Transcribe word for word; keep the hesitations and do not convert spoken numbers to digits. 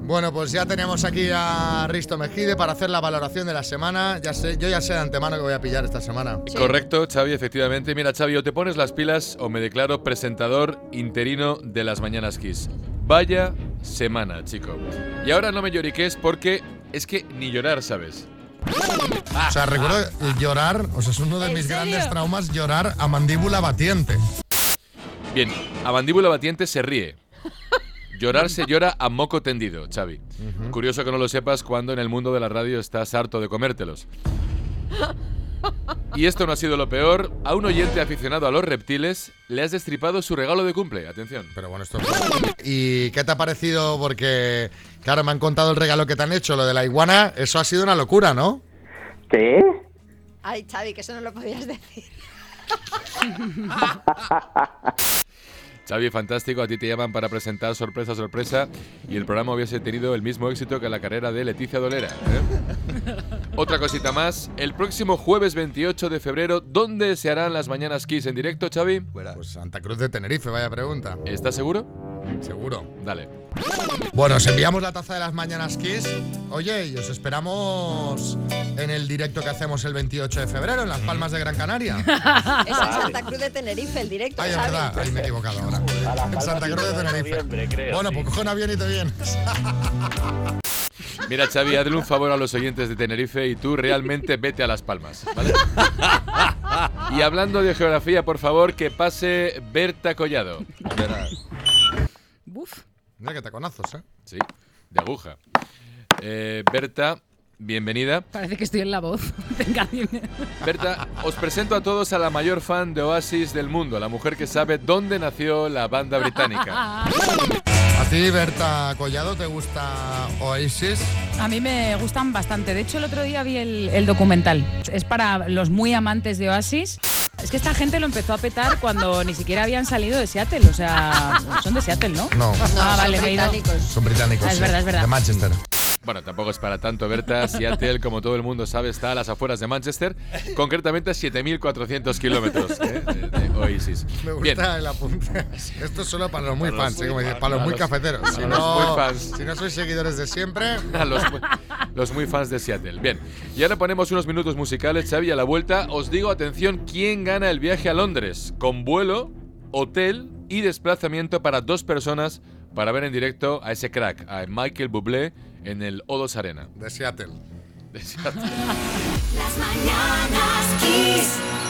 Bueno, pues ya tenemos aquí a Risto Mejide para hacer la valoración de la semana. Ya sé, yo ya sé de antemano que voy a pillar esta semana. Sí. Correcto, Xavi, efectivamente. Mira, Xavi, o te pones las pilas o me declaro presentador interino de las Mañanas Kiss. Vaya semana, chico. Y ahora no me lloriques porque es que ni llorar, ¿sabes? O sea, recuerdo llorar, o sea, es uno de ¿En mis serio? grandes traumas, llorar a mandíbula batiente. Bien, a mandíbula batiente se ríe. Llorar se llora a moco tendido, Xavi. Uh-huh. Curioso que no lo sepas cuando en el mundo de la radio estás harto de comértelos. Y esto no ha sido lo peor. A un oyente aficionado a los reptiles le has destripado su regalo de cumple. Atención. Pero bueno, esto... ¿Y qué te ha parecido? Porque, claro, me han contado el regalo que te han hecho, lo de la iguana. Eso ha sido una locura, ¿no? ¿Qué? Ay, Xavi, que eso no lo podías decir. Xavi, fantástico, a ti te llaman para presentar Sorpresa, Sorpresa y el programa hubiese tenido el mismo éxito que la carrera de Leticia Dolera, ¿eh? Otra cosita más, el próximo jueves veintiocho de febrero, ¿dónde se harán las Mañanas Kiss en directo, Xavi? Pues Santa Cruz de Tenerife, vaya pregunta. ¿Estás seguro? Seguro. Dale. Bueno, os enviamos la taza de las Mañanas Kiss. Oye, y os esperamos en el directo que hacemos el veintiocho de febrero en Las Palmas de Gran Canaria. Es en Santa Cruz de Tenerife, el directo, Ay, es ¿sabes? verdad, ahí me he equivocado ahora. En Santa Cruz de Tenerife. Noviembre, creo, Bueno, sí. pues coge un avión y te vienes. Mira, Xavi, hazle un favor a los oyentes de Tenerife y tú realmente vete a Las Palmas, ¿vale? Y hablando de geografía, por favor, que pase Berta Collado. Verás. Buf. Mira que taconazos, ¿eh? Sí, de aguja. Eh, Berta, bienvenida. Parece que estoy en la voz. Venga, bien. Berta, os presento a todos a la mayor fan de Oasis del mundo, la mujer que sabe dónde nació la banda británica. ¿A ti, Berta Collado, te gusta Oasis? A mí me gustan bastante. De hecho, el otro día vi el, el documental. Es para los muy amantes de Oasis. Es que esta gente lo empezó a petar cuando ni siquiera habían salido de Seattle. O sea, son de Seattle, ¿no? No, No, Ah, son vale, me he ido. británicos. son británicos. Ah, es sí, verdad, es verdad. De Manchester. Bueno, tampoco es para tanto, Berta. Seattle, como todo el mundo sabe, está a las afueras de Manchester, concretamente a siete mil cuatrocientos kilómetros ¿eh? de, de Oasis. Me gusta Bien. el apunte. Esto es solo para los muy Para los fans, muy ¿eh? Como dices, fans, para los para muy los- cafeteros. Si para los no, muy fans. si no sois seguidores de siempre, A los, los muy fans de Seattle. Bien, y ahora ponemos unos minutos musicales, Xavi, a la vuelta. Os digo, atención, ¿quién gana el viaje a Londres? Con vuelo, hotel y desplazamiento para dos personas para ver en directo a ese crack, a Michael Bublé, en el O dos Arena. de Seattle. De Seattle. Las Mañanas Kiss.